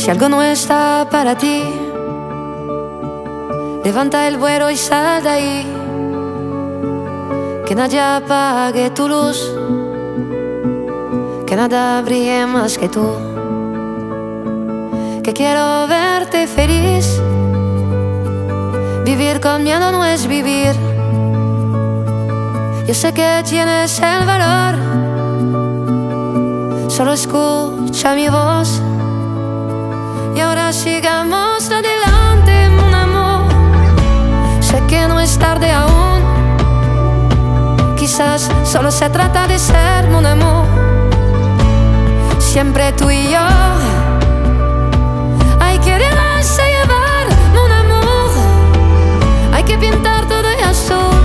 Si algo no está para ti, levanta el vuelo y sal de ahí. Que nadie apague tu luz, que nada brille más que tú. Que quiero verte feliz. Vivir con miedo no es vivir. Yo sé que tienes el valor, solo escucha mi voz. Y ahora sigamos adelante, mon amour. Sé que no es tarde aún. Quizás solo se trata de ser, mon amour. Siempre tú y yo. Hay que dejarse llevar, mon amour. Hay que pintar todo de azul.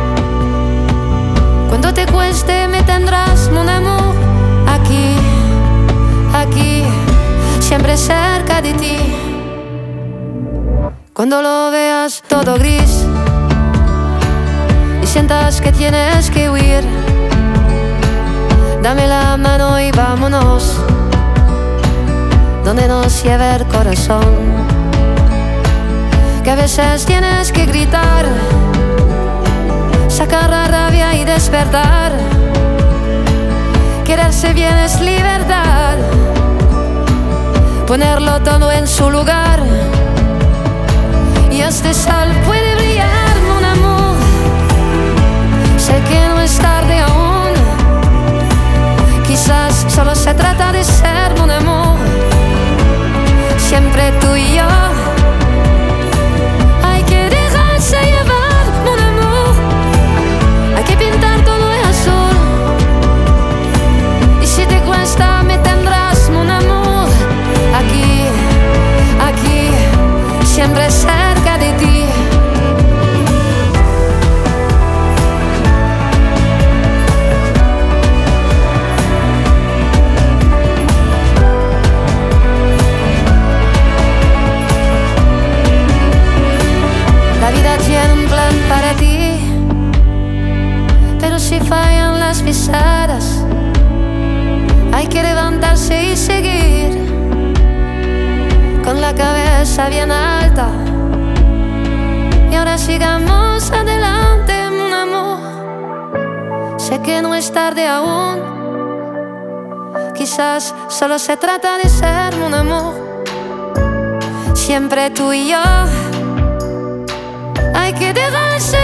Cuando te cueste me tendrás, mon amour. Aquí, aquí, siempre cerca de ti. Cuando lo veas todo gris y sientas que tienes que huir, dame la mano y vámonos donde nos lleve el corazón. Que a veces tienes que gritar, sacar la rabia y despertar. Quererse bien es libertad, ponerlo todo en su lugar. Y este sol puede brillar, mon amour. Sé que no es tarde aún. Quizás solo se trata de ser, mon amour. Siempre tú y yo. Hay que dejarse llevar, mon amour. Hay que pintar todo de azul. Y si te cuesta me tendrás, mon amour. Aquí, aquí, siempre cerca de ti. La vida tiene un plan para ti, pero si fallan las pisadas, hay que levantarse y seguir con la cabeza bien alta. Y ahora sigamos adelante, mon amour. Sé que no es tarde aún. Quizás solo se trata de ser, mon amour. Siempre tú y yo. Hay que dejarse